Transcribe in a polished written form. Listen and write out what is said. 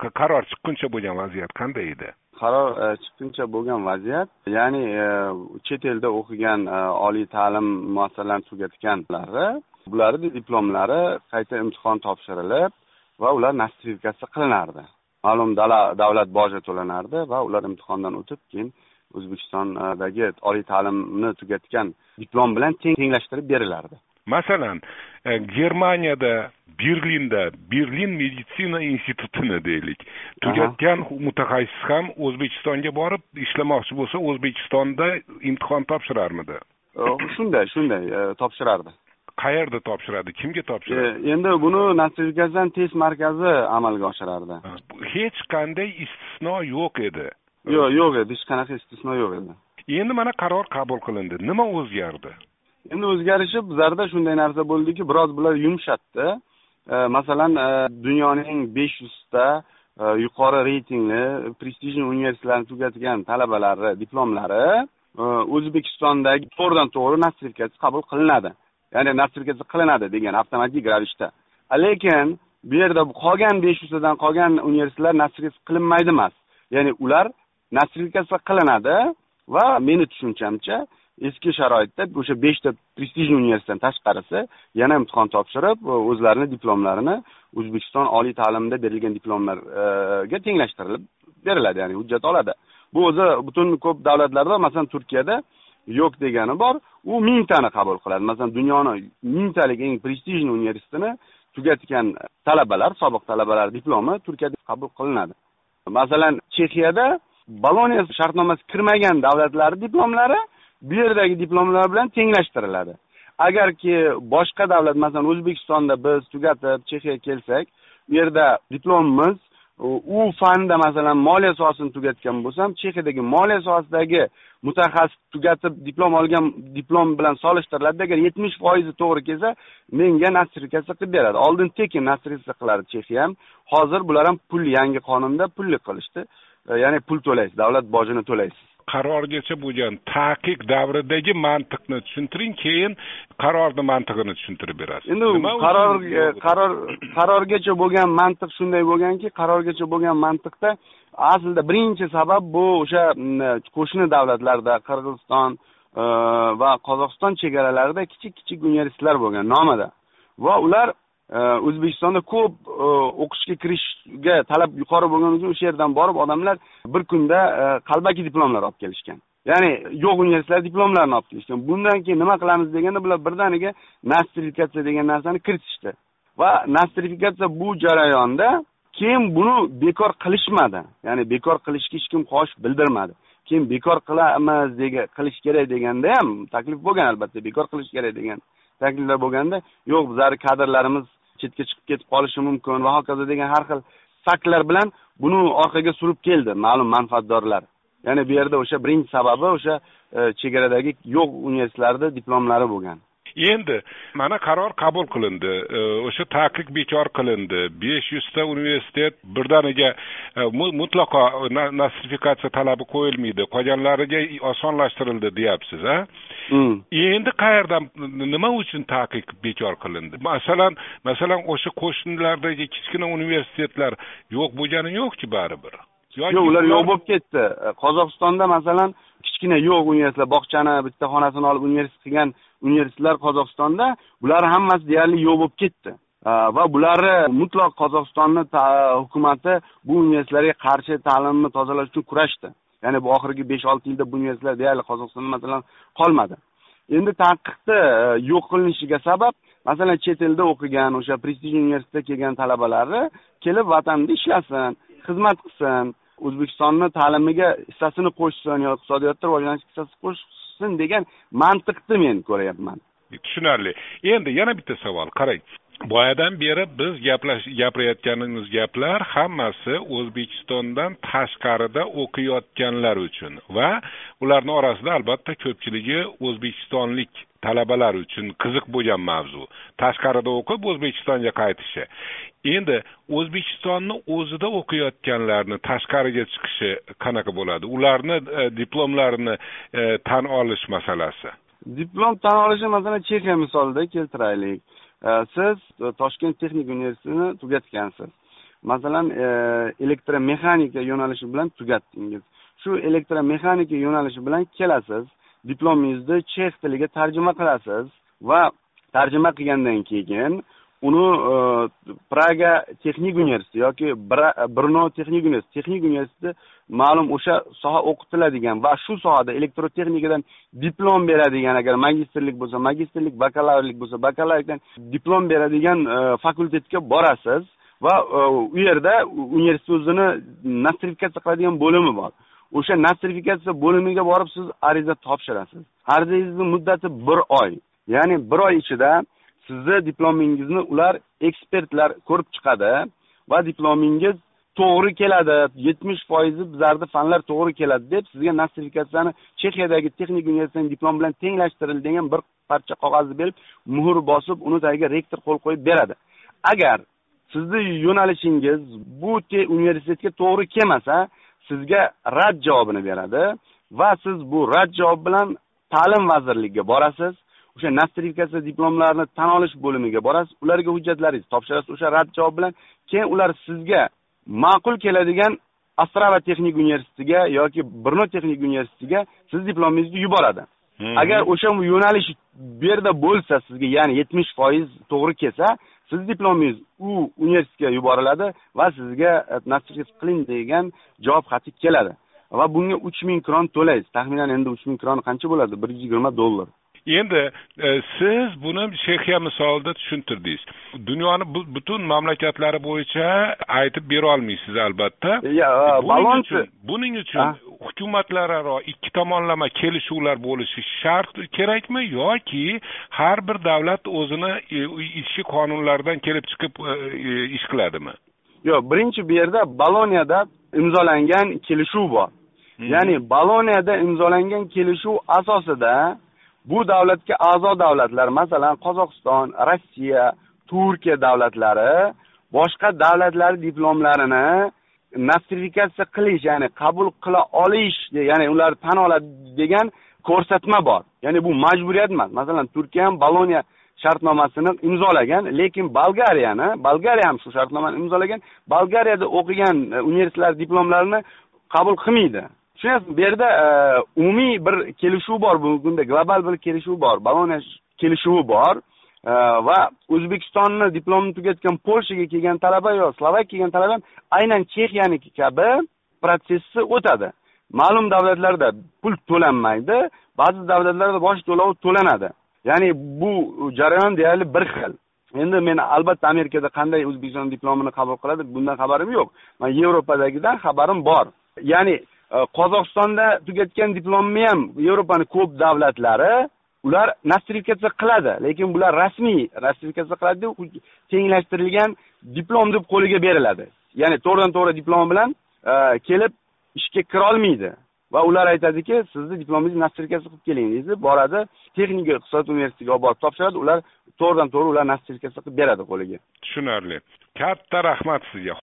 qaror chiqquncha bo'lgan vaziyat qanday edi? Qaror chiqquncha bo'lgan vaziyat, ya'ni chet elda o'qigan oliy ta'lim muassasalarini tugatganlari, bularning diplomlari qayta imtihon topshirilib va ular nostrifikatsiya qilinardi. Ma'lum davlat boji to'lanardi va ular imtihondan o'tib keyin O'zbekistondagi oliy ta'limni tugatgan diplom bilan tenglashtirib berilardi. Masalan, Germaniyada, Berlin meditsina institutini deylik, tugatgan mutaxassis ham O'zbekistonga borib ishlamoqchi bo'lsa, O'zbekistonda imtihon topshirarmidi? Shunday topshirardi. Qayerda topshiradi? Kimga topshiradi? Endi buni nostrifikatsiya test markazi amalga oshirardi. Hech qanday istisno yo'q edi. Yo'q edi, hech qanaqa istisno yo'q edi. Endi mana qaror qabul qilindi. Nima o'zgardi? Endi o'zgarishi bizlarda shunday narsa bo'ldiki, biroz bular yumshatdi. Masalan, dunyoning 500 ta yuqori reytingli prestijli universitetlarni tugatgan talabalari diplomlari O'zbekistondagi to'g'ridan-to'g'ri nostrifikatsiya qabul qilinadi. Ya'ni nostrifikatsiya qilinadi degan avtomatik ravishda. Lekin bu yerda qolgan 500 dan qolgan universitetlar nostrifikatsiya qilinmaydi emas. Ya'ni ular nostrifikatsiya qilinadi va meni tushunchamcha eski sharoitda o'sha 5 ta prestijli universitetdan tashqarisi yana imtihon topshirib, o'zlarining diplomlarini O'zbekiston oliy ta'limida berilgan diplomlarga tenglashtirilib beriladi, ya'ni hujjat oladi. Bu o'zi butun ko'p davlatlarda, masalan Turkiyada yo'q degani bor, u 1000 tani qabul qiladi. Masalan, dunyoning 1000 talik eng prestijli universitetini tugatgan talabalar, sobiq talabalar diplomi Turkiyada qabul qilinadi. Masalan, Chexiyada Boloniya shartnomasi kirmagan davlatlar diplomlari bu yerdagi diplomlar bilan tenglashtiriladi. Agarki boshqa davlat, masalan O'zbekistonda biz tugatib Chexiyaga kelsak, bu yerda diplomimiz u fanda masalan moliya sohasini tugatgan bo'lsam, Chexiyadagi moliya sohasidagi mutaxassis tugatib diplom olgan diplom bilan solishtiriladi. Agar 70% to'g'ri kelsa, menga nostrifikatsiya qilib beradi. Oldin tekin nostrifikatsiya qilardi Chexiya ham. Hozir bular ham pul, yangi qonunda pulli qilishdi. Ya'ni pul to'laysiz, davlat bojini to'laysiz. Qarorgacha bo'lgan taqiq davridagi mantiqni tushuntiring, keyin qarorning mantig'ini tushuntirib berasiz. Endi qarorgacha bo'lgan mantiq shunday bo'lganki, qarorgacha bo'lgan mantiqda aslida birinchi sabab bu o'sha qo'shni davlatlarda Qirg'iziston va Qozog'iston chegaralarida kichik universitetlar bo'lgan nomida. Va ular O'zbekistonda ko'p o'qishga kirishga talab yuqori bo'lgani uchun o'sha yerdan borib odamlar bir kunda qalbaki diplomlar olib kelishgan. Ya'ni yo'q universitetlar diplomlarini olib kelishgan. Bundan keyin nima qilamiz deganda bular birdaniga nostrifikatsiya degan narsani kiritishdi. Va nostrifikatsiya bu jarayonda keyin buni bekor qilishmadi. Ya'ni bekor qilishga hech kim xohish bildirmadi. Keyin bekor qilamiz qilish kerak deganda ham taklif bo'lgan, albatta bekor qilish kerak degan takliflar bo'lganda, yo'q bizlar kadrlarimiz chetga chiqib ketib qolishi mumkin va hokazo degan har xil faktlar bilan buni orqaga surib keldi ma'lum manfaatdorlar. Ya'ni bu yerda o'sha birinchi sababi o'sha chegaradagi yo'q universitetlarda diplomlari bo'lgan. Endi mana qaror qabul qilindi. O'sha taqiq bekor qilindi. 500 ta universitet birdaniga mutlaqo nostrifikatsiya talabi qo'yilmaydi. Qolganlariga osonlashtirildi deyapsiz, ha? Endi qayerdan, nima uchun taqiq bekor qilindi? Masalan, o'sha qo'shnilardagi kichkina universitetlar yo'q bo'lgani yo'q-ki baribir. Yo'q, ular yo'q bo'lib ketdi. Qozog'istonda masalan kichkina yo'q universitetlar, bog'chani bitta xonasini olib universitet qilgan universitetlar Qozog'istonda, bular hammasi deyarli yo'q bo'lib ketdi. Va bularni mutlaq Qozog'istonning hukumati bu universitetlarga qarshi ta'limni tozalash uchun kurashdi. Ya'ni bu oxirgi 5-6 yilda bu universitetlar deyarli Qozog'istonda masalan qolmadi. Endi taqiqni yo'q qilinishiga sabab, masalan chet elda o'qigan, o'sha prestijli universitetga kelgan talabalari kelib vatanda ishlasin, xizmat qilsin, O'zbekistonning ta'limiga hissasini qo'shsin, yoki iqtisodiyotda rivojlanishga hissasini qo'shsin degan mantiqni men ko'ryapman. Tushunarli. Endi yana bitta savol, qarang. Boyadan beri biz gapirayotganimiz gaplar hammasi O'zbekistondan tashqarida o'qiyotganlar uchun va ularning orasida albatta ko'pchiligi o'zbekistonlik talabalar uchun qiziq bo'lgan mavzu. Tashqarida o'qib O'zbekistonga qaytishi. Endi O'zbekistonni o'zida o'qiyotganlarni tashqariga chiqishi qanaqa bo'ladi? Ularni diplomlarini tan olish masalasi. Diplom tan olishi masalan Chexiya misolida keltiraylik. Siz Toshkent texnik universitetini tugatgansiz masalan elektromexanika yo'nalishi bilan tugatdingiz. Shu elektromexanika yo'nalishi bilan kelasiz, diplomingizni chex tiliga tarjima qilasiz va tarjima qilgandan keyin uni Praga texnik universiteti yoki Brno texnik universiteti ma'lum o'sha soha o'qitiladigan va shu sohada elektrotexnikadan diplom beradigan, agar magistrlik bo'lsa magistrlik, bakalavrlik bo'lsa bakalavrlikdan diplom beradigan fakultetga borasiz va u yerda universitet o'zini nostrifikatsiya qiladigan bo'limi bor. O'sha nostrifikatsiya bo'limiga borib siz ariza topshirasiz. Arizangizni muddati 1 oy. Ya'ni 1 oy ichida sizni diplomingizni ular ekspertlar ko'rib chiqadi va diplomingiz to'g'ri keladi, 70% bizlarda fanlar to'g'ri keladi deb sizga nostrifikatsiyani Chexiyadagi texnik universitetining diplom bilan tenglashtirilgan bir parcha qog'ozni berib, muhr bosib, uni tagiga rektor qo'l qo'yib beradi. Agar sizni yo'nalishingiz bu universitetga to'g'ri kelmasa, sizga rad javobini beradi va siz bu rad javob bilan ta'lim vazirligiga borasiz. O'sha nostrifikatsiya diplomlarini tan olish bo'limiga borasiz, ularga hujjatlaringizni topshirasiz. O'sha rad javob bilan keyin ular sizga ma'qul keladigan Ostrava texnik universitetiga yoki Brno texnik universitetiga siz diplomingizni yuboradi. Agar o'sha yo'nalish bu yerda bo'lsa, sizga ya'ni 70% to'g'ri kelsa, siz diplomingiz u universitetga yuboriladi va sizga nostrifikatsiya qiling degan javob xati keladi. Va bunga 3000 kron to'laysiz. Taxminan endi 3000 kron qancha bo'ladi? $120. Endi siz buni Chexiya misolida tushuntirdingiz. Dunyoning butun mamlakatlari bo'yicha aytib bera olmaysiz albatta. Buning uchun hukumatlararo ikki tomonlama kelishuvlar bo'lishi shart kerakmi yoki har bir davlat o'zini ichki qonunlaridan kelib chiqib ish qiladimi? Yo'q, birinchi bu yerda Bolonyada imzolangan kelishuv bor. Ya'ni Bolonyada imzolangan kelishuv asosida bu davlatga a'zo davlatlar, masalan, Qozog'iston, Rossiya, Turkiya davlatlari boshqa davlatlar diplomlarini nostrifikatsiya qilish, ya'ni qabul qila olish, ya'ni ular tan oladi degan ko'rsatma bor. Ya'ni bu majburiyat emas. Masalan, Turkiya ham Boloniya shartnomasini imzolagan, lekin Bolgariya ham shu shartnomani imzolagan. Bolgariyada o'qigan universitetlar diplomlarini qabul qilmaydi. Tushunasizmi? Bu yerda umumiy bir kelishuv bor, bunda global bir kelishuv bor, Boloniya kelishuvi bor va O'zbekistonni diplomini tugatgan Polshaga kelgan talaba yoki Slovakiyaga kelgan talaba ham aynan Chexiyadagi kabi protsessni o'tadi. Ma'lum davlatlarda pul to'lanmaydi, ba'zi davlatlarda bosh to'lovi to'lanadi. Ya'ni bu jarayon deyarli bir xil. Endi men albatta Amerikada qanday O'zbekiston diplomini qabul qiladi, bundan xabarim yo'q. Men Yevropadagidan xabarim bor. Ya'ni Qozog'istonda tugatgan diplomni ham Yevropaning ko'p davlatlari ular nostrifikatsiya qiladi, lekin bular rasmiy nostrifikatsiya qiladi, tenglashtirilgan diplom deb qo'liga beriladi. Ya'ni to'g'ridan-to'g'ri diplom bilan kelib ishga kira olmaydi va ular aytadiki, sizni diplomingizni nostrifikatsiya qilib keling deydi, boradi, texnika iqtisodiyot universitetiga olib borib topshiradi, ular to'g'ridan-to'g'ri ular nostrifikatsiya qilib beradi qo'liga. Tushunarli. Katta rahmat sizga.